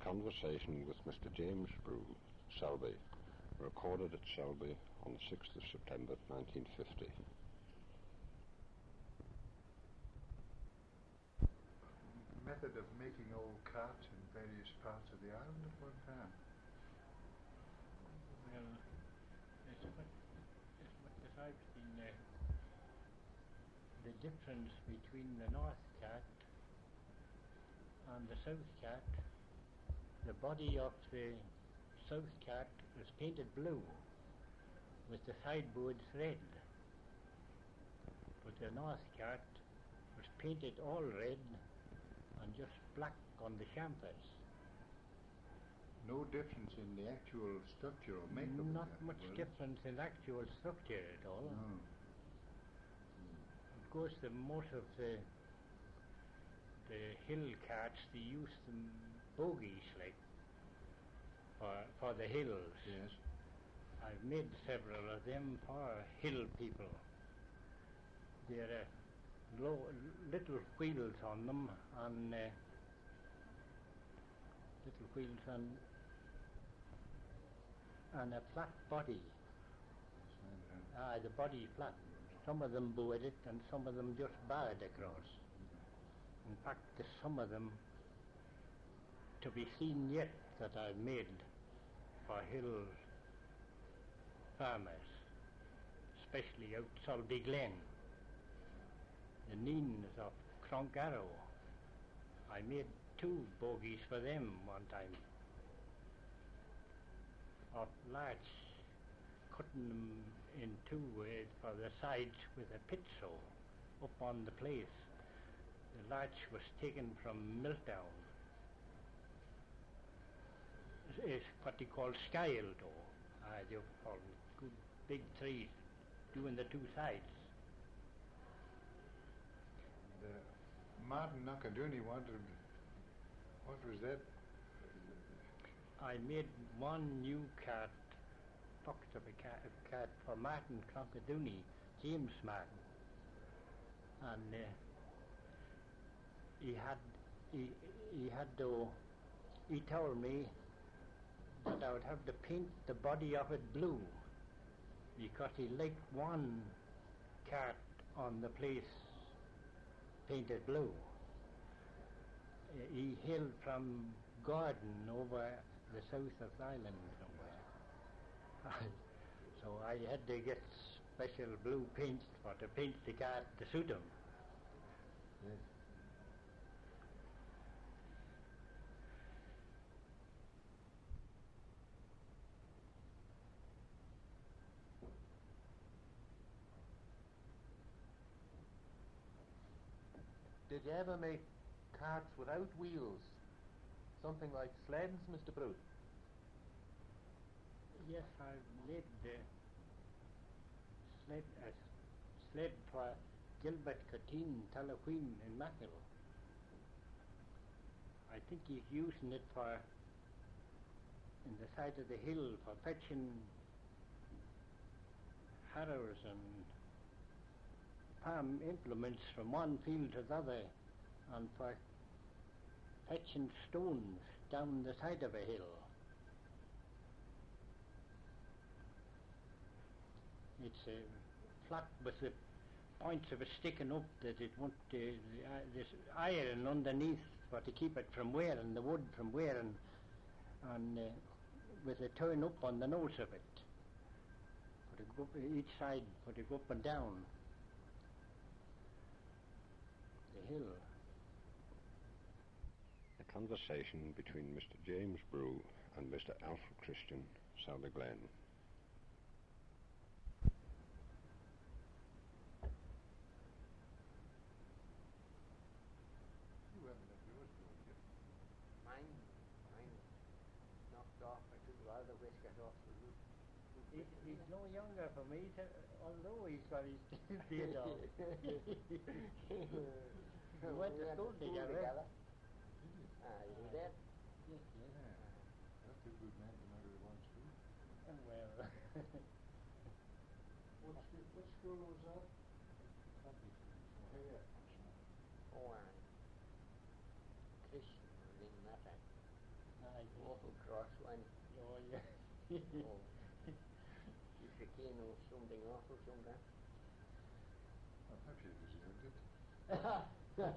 conversation with Mr. James Brew, Selby, recorded at Selby on the 6th of September 1950. Method of making old carts in various parts of the island at one time. Well, as much as I've seen the difference between the North Cat and the South Cat, the body of the South Cat was painted blue with the sideboards red, but the North Cat was painted all red and just black on the chamfers. No difference in the actual structure or makeup? Not much difference in actual structure at all. No. Of course, most of the hill cats, they use them bogies like for the hills. Yes. I've made several of them for hill people. They're little wheels on them, and little wheels and a flat body. The body flat. Some of them boarded and some of them just barred across. In fact, there's some of them to be seen yet that I've made for hill farmers, especially out Solby Glen. The Neens of Cronkarrow. I made 2 bogies for them one time, of larch, cutting them in 2 for the sides with a pit saw up on the place. The larch was taken from Milltown. It's what they call skyle though. They call good big trees doing the 2 sides. The Martin Knockadoonie wanted, what was that? I made 1 new cart, pocket of a cart for Martin Knockadoonie, James Martin, and he told me that I would have to paint the body of it blue because he liked 1 cart on the place painted blue. He hailed from Gordon over the south of the island somewhere. So I had to get special blue paints to paint the cart to suit him. Yes. Did you ever make carts without wheels? Something like sleds, Mr. Brew? Yes, I've made a sled for Gilbert Curtin Talaqueen in Mackle. I think he's using it in the side of the hill for fetching harrows and farm implements from one field to the other, and for fetching stones down the side of a hill. It's flat with the points of it sticking up that it won't, this iron underneath for to keep it from wearing, the wood from wearing, and with a turn up on the nose of it for to go up each side, for to go up and down the hill. A conversation between Mr. James Brew and Mr. Alfred Christian, Selby Glen. You haven't had yours, do you? Mine knocked off. I took all the whiskers off the roof. He's no younger for me, although he's got his beard on. We went to school together. You were there? Yes. That's a good man to marry at one school. Well, What school was that? Here. Oh, Christian was in that time. awful cross one. Oh, yeah. Oh. You should know something awful sometimes. Well, perhaps you deserved it. Well,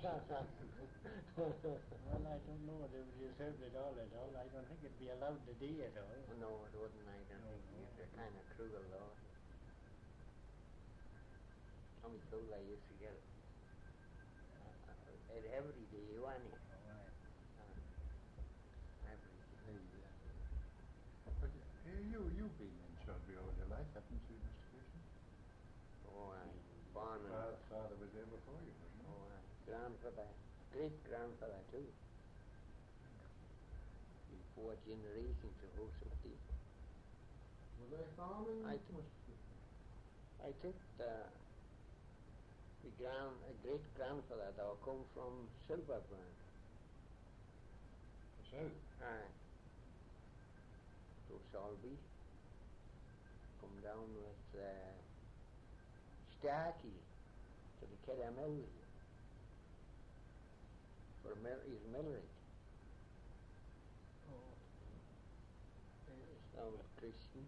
I don't know whether it deserved it all at all. I don't think it'd be allowed to do at all. Oh, no, it wouldn't. I don't think. You're kind of cruel, though. Tommy Cole, I used to get it every day, wasn't he? Oh, aye. Every day. But you've been in Shelby all your life, haven't you, Mr. Pearson? Oh, I born in. Father was there before you, wasn't he? Oh, grandfather, great grandfather too. In 4 generations of house up there. Was they farming? I think a great grandfather that come from Silverburn. The south. Aye. To Solby. Come down with Starkey to the Kedamill for his millwright. Oh. It's now with Christian.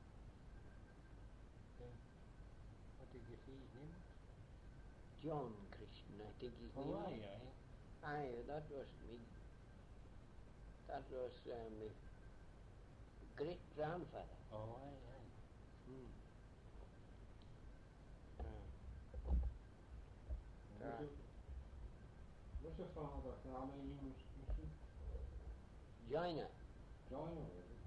What did you see his name? John Christian, I think his name. Oh, was. aye, aye. Aye, that was me. That was my great grandfather. Oh, aye, aye. Was your father farming in Wisconsin? Joiner. Joiner, was it?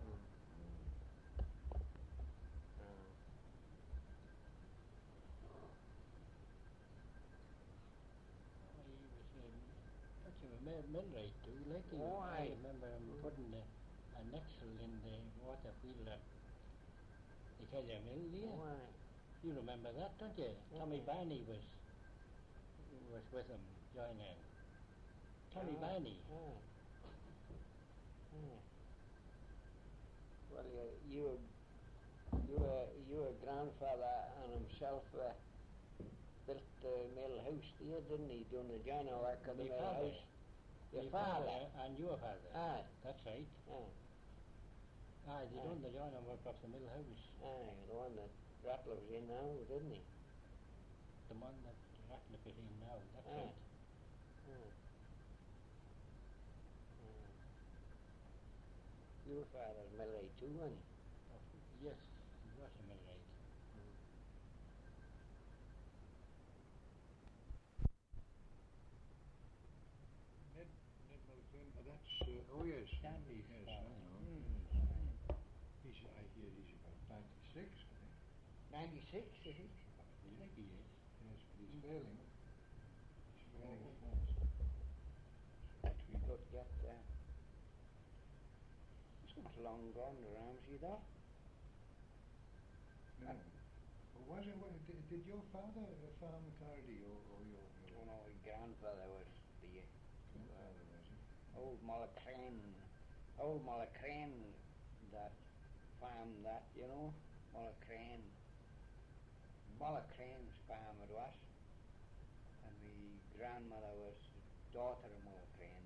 He was millwright too, like he, Oh, I aye. remember him putting an axle in the water wheel at the Kelly Mill, yeah. Oh, aye. You remember that, don't you? Tommy Mhm. Barney was with him joining. Tommy Barney. Aye. Well, your grandfather and himself built the mill house there, didn't he? Done the joiner work of the My mill father. house. Your My father. and your father. Aye. That's right. Aye. Aye, they Aye. done the joiner work of the mill house. Aye, the one that Rattler was in now, didn't he? The one that Ratcliffe is in now, that's Aye. right. Your father's millwright too, wasn't he? Oh, yes, he was a millwright. Ned Muldoon, that's, oh yes. Stanley's Yes, father. I know. I hear he's about 96, I think. 96, is he? I think he is. Yes, but he's failing. He's failing Oh. fast. That we could get it's long gone, the Ramsey, though. No. Well, did your father farm Cardi or your Oh no, his grandfather was the grandfather, was it? old Mullicrane that farmed that, you know, Mullicrane. Mullicrane's farm it was, and my grandmother was daughter of Mullicrane.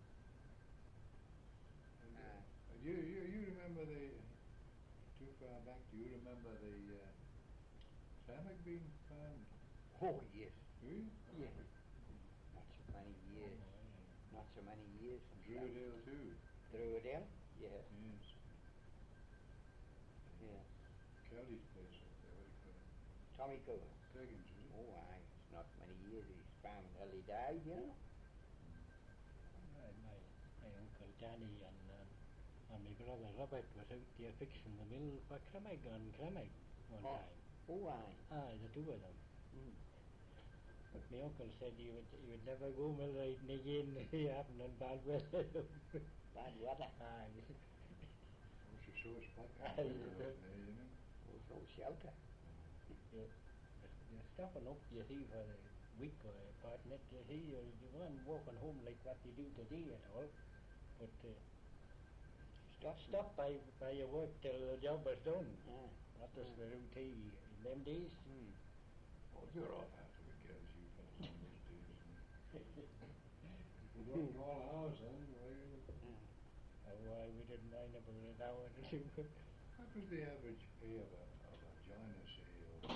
You remember too far back, do you remember the Samak being farmed? Oh yes, Do you? yes. Not so many years. Not so many years. since that. Druidale too. Druidale? Yeah. Yes. Yeah. Kelly's place up there, what do you call it? Tommy Cooper. Tegan's, is it? Oh, aye. It's not many years he's farmed till he died, you know. My uncle Danny and my brother Robert was out there fixing the mill for Crammig on Crammig one Oh. time. Oh, aye. Aye, the two of them. But my uncle said he would never go millwrighting again. He happened in bad weather. Bad weather. Aye. Oh, she saw us back Aye, there, you know. you know. There's no shelter. You're stopping up, you see, for a week or a fortnight, you see, you weren't walking home like what you do today at all. But stop by your work till the job was done. Yeah. That was the routine in them days. Oh, you're all out of it, girls, you fellas in those days. You don't know all hours then, right? Oh, why we didn't. I never went out with it. What was the average pay of a joiner, say,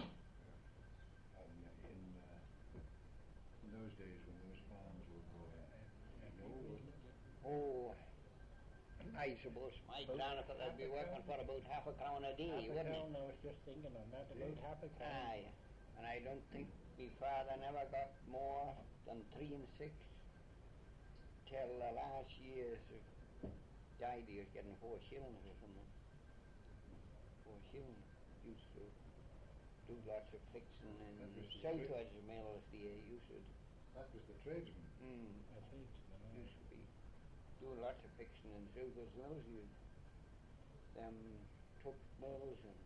in those days when those farms were growing? Low, wasn't it? Oh, I suppose my grandfather would be working for about half a crown a day, wouldn't he? I was just thinking on that, about half a crown. Aye, and I don't think my father never got more than 3 and 6 till the last years died. He was getting 4 shillings or something. 4 shillings. Used to do lots of fixing in That was the Southwest Mills. They used to. That was the tradesman. I think. Used to be doing lots of fixing in Southwest Mills. Them truck mills and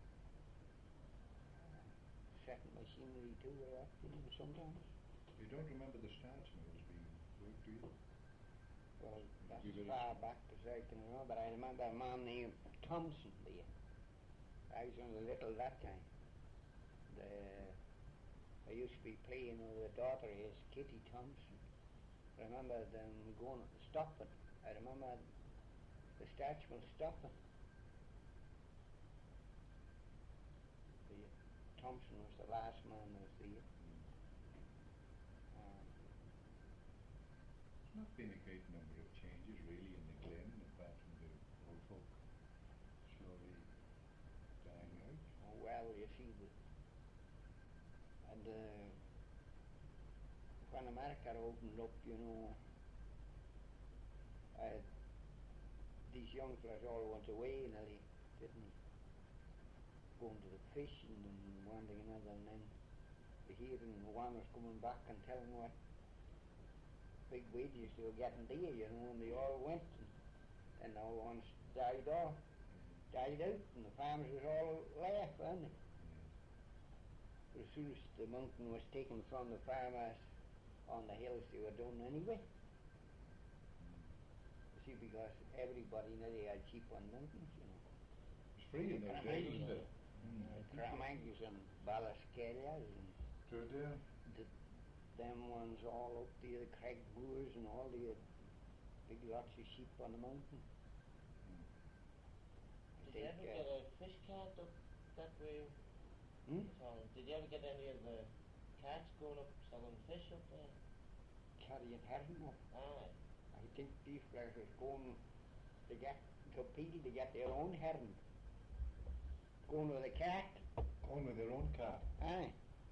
setting machinery too were acting sometimes. You don't remember the starch mills being worked, do you? Well, that's You as did far it. back as I can remember. I remember a man named Thompson there. I was only little that time. I used to be playing with a daughter of his, Kitty Thompson. I remember them going stopping. I remember the starch mill stopping. The Thompson was the last man that was there. There's not been a great number of changes really in the Glen, apart from the old folk slowly dying out. Well, you see, when America opened up, these young fellas all went away and they didn't go into the fishing and one thing and another, and then the hearing one was coming back and telling what big wages they were getting there, and they all went, and all ones died out, and the farmers was all left, weren't they? But as soon as the mountain was taken from the farmers on the hills, they were done anyway. You see, because everybody nearly had sheep on mountains, It's free in those days, wasn't it? Cramangus and Ballascarias and True, dear. them ones all up there, the Craig Moors and all the big lots of sheep on the mountain. Did you ever get a fish cart up that way? Did you ever get any of the carts going up selling fish up there? Carrying herring up. Aye. I think these fellas was going to get to Peel to get their own herring. Going with a cart. Going with their own car. Aye.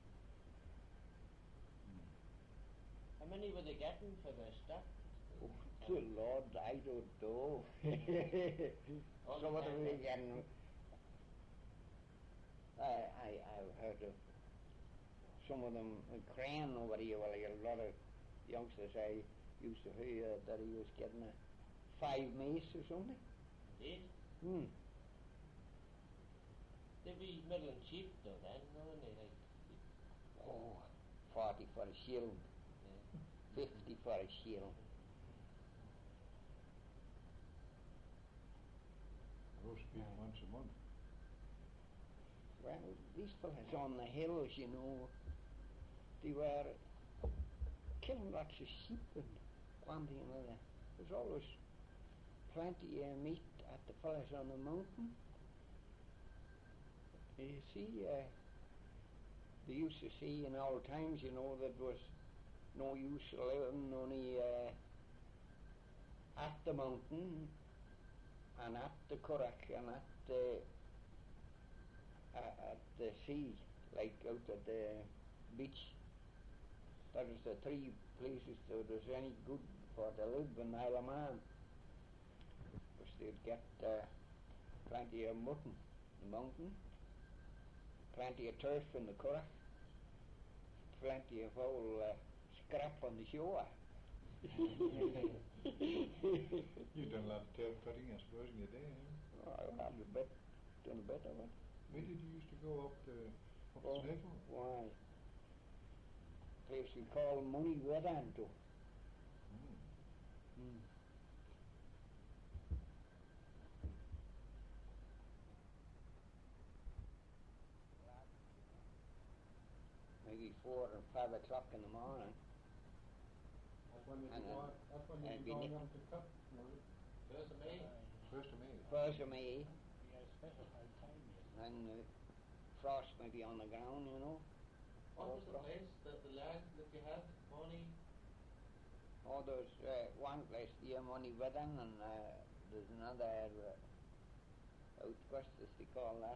How many were they getting for their stock? Oh, good Lord, I don't know. Some of them were getting. I've heard of some of them in Crane over here. Well, a lot of youngsters I used to hear that he was getting a 5 mace or something. Indeed. They'd be middling cheap though then, wouldn't they? Oh, 40 for a shilling. 50 for a shilling. Roast beef once a month. Well, these fellas on the hills, they were killing lots of sheep and one thing and another. There's always plenty of meat at the fellas on the mountain. You see, they used to say in old times, that was no use living only at the mountain and at the Curragh and at the sea, like out at the beach. That was the 3 places that was any good for to live in Isle of Man. Because they'd get plenty of mutton in the mountain, plenty of turf in the Curragh, plenty of old scrap on the shore. You've done a lot of turf cutting, I suppose, in your day, eh? Oh, I've done a bit of it. Where did you used to go up to Snaefell? Why? Place we call Money Vedanto. Maybe 4 or 5 o'clock in the morning. That's when And you'd be then- going up to cut, was it? First of May. First of May. First of May, Yeah, specified time, yes. and frost may be on the ground, you know. What was the frost. place that the land that you had? Money? Oh, there's one place here, Money Wedding, and there's another out west, as they call that.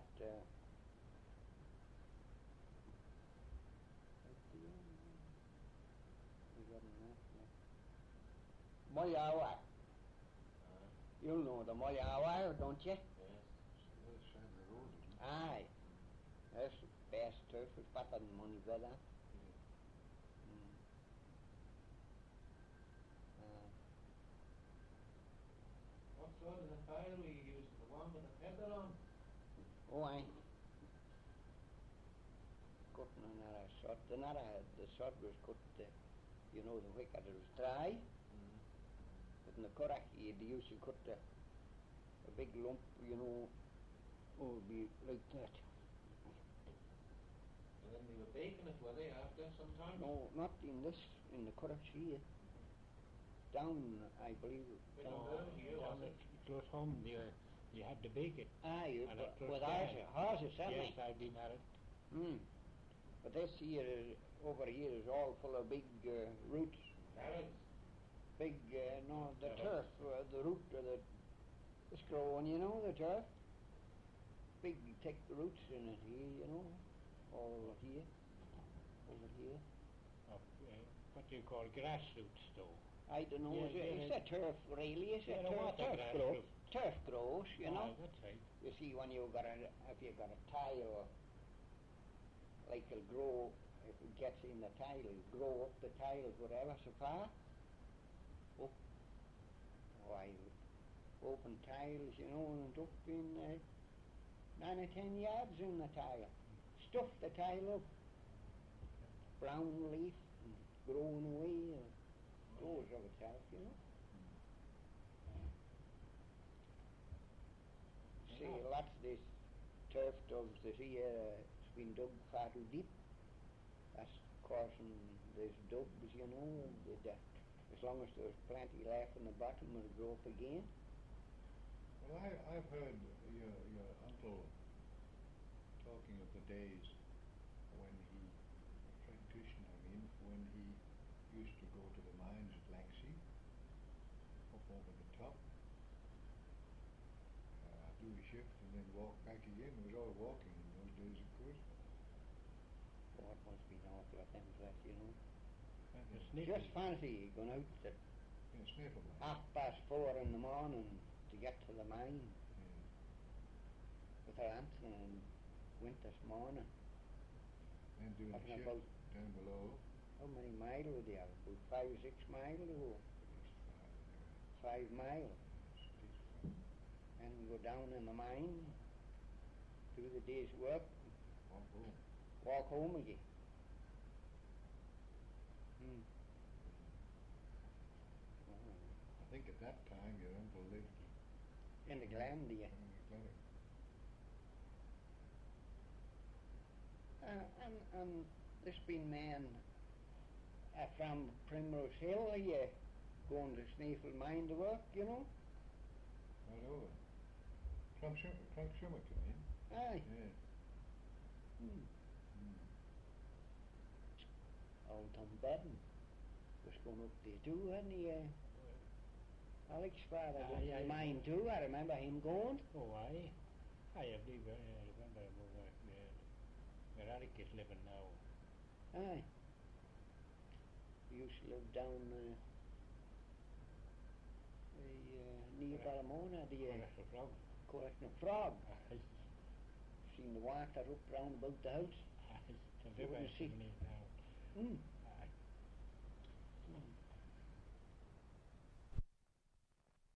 Moyawa. You'll know the Moyawa, don't you? Yes. The other side of the road, isn't it? Aye. That's the best turf, it's better than Money Wedding. What sort of the file were you using? The one with the feather on? Oh, aye. Cutting another shot. The shot was cut, you know, the wicket it was dry. But in the currach, they used to cut a big lump, you know, it would be like that. And then they were baking it, were they, after some time? No, not in the currach here. Down, I believe. With Down. the bird here, was Down it? at close home, you had to bake it. Aye, And it was with dry. horses, certainly. Yes, I've been at it. But this here, over here, is all full of big roots. Carrots. Big, no, the Yeah. turf, the root of it's growing, you know, the turf. Big, thick roots in it here, you know, all here, over here. Of, what do you call grassroots, though? I don't know, Yeah, it's yeah. a turf, really, it's Yeah, a the water turf grass grows. root. Turf grows, you know. Aye, that's right. You see, when you if you got a tile, like it'll grow, if it gets in the tile, it'll grow up the tile, whatever, so far. Up, why, open tiles, you know, and up in 9 or 10 yards in the tile. Stuff the tile up. Brown leaf, and growing away, grows of itself, you know. See, lots of this turf doves that here, it's been dug far too deep. That's causing these dubs, you know, as long as there's plenty left in the bottom, it'll grow up again. Well, I've heard your uncle talking of the days when Fred Cushing, when he used to go to the mines at Langsea, up over the top, do a shift and then walk back again. It was all walking in those days, of course. Oh, it must be awful at them place, you know. The Yeah, sniffing. Just fancy going out at sniffle mine. 4:30 in the morning to get to the mine Yeah. with a lantern and winter's morning. And doing a Talking shift about down below. how many miles would they have? About 5 or 6 miles to go. At 5 miles. least five. And go down in the mine, do the day's work, Walk home. walk home again. I think at that time your uncle lived In the Glandia. in the clinic. And there's been men from Primrose Hill here going to Snaefell mine to work, you know. Right over. Clonksumma come in. Aye. Yeah. Old Tom Bedden was going up there too, hadn't he? Alex's father went to the mine too. I remember him going. Oh, aye. I believe, remember where Alec is living now. Aye. He used to live down near Ballamona, the That's the frog. Collecting a Frog. Aye. Seen the water up round about the house. Aye. The You river wouldn't is see- coming in now.